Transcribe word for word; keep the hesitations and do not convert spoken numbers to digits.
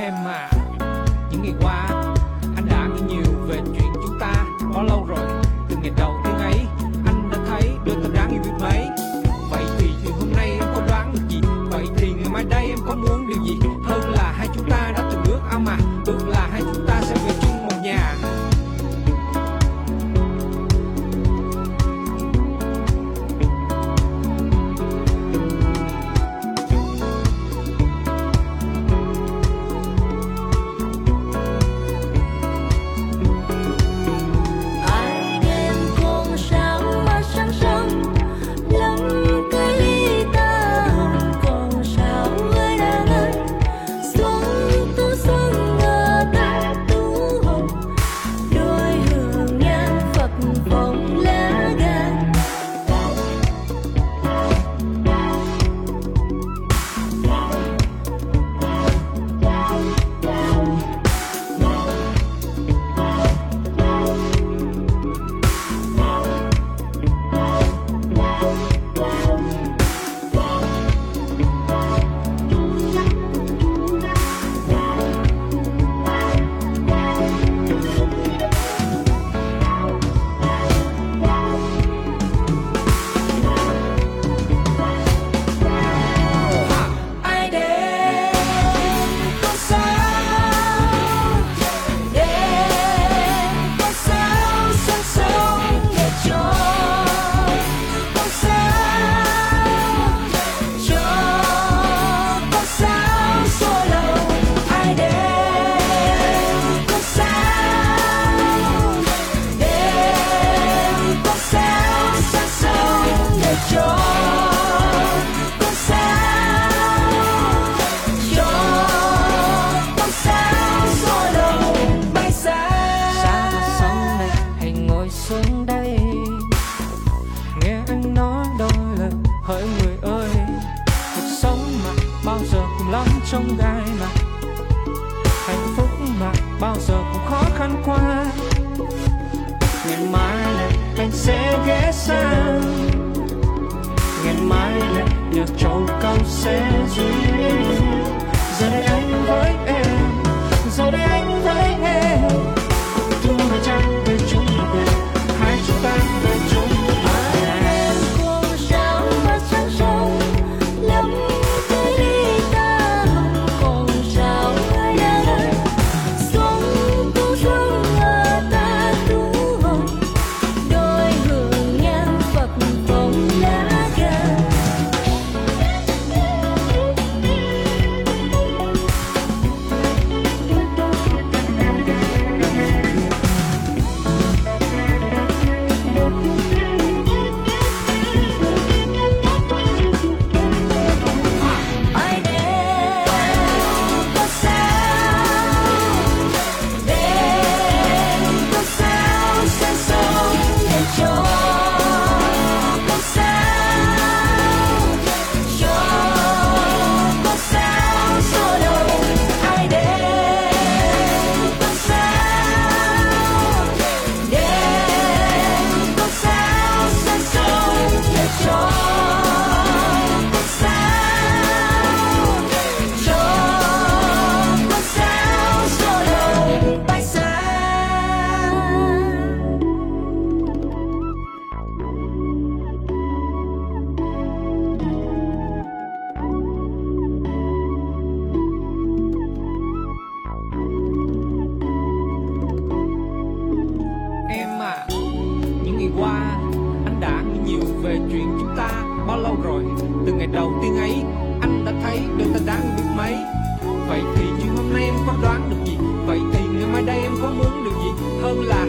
Em à, những ngày qua anh đã nghĩ nhiều về chuyện chúng ta. Bao lâu rồi, từ ngày đầu tiên ấy anh đã thấy đôi ta đáng yêu biết mấy. Vậy thì từ hôm nay em có đoán được gì? Vậy thì ngày mai đây em có muốn điều gì hơn là hai chúng ta đã từng ước ao mà ước là hai chúng ta sẽ về chung một nhà. Trong gai mà hạnh phúc mà bao giờ cũng khó khăn qua. Ngày mai này anh sẽ ghé sang, ngày mai này nhờ trầu cau sẽ duyên. Giờ đây anh với em, giờ đây anh với em, thu về trăng về chung về hai chúng ta về chung. Về chuyện chúng ta bao lâu rồi, từ ngày đầu tiên ấy anh đã thấy đôi ta đáng biết mấy. Vậy thì như hôm nay em có đoán được gì? Vậy thì ngày mai đây em có muốn được gì hơn là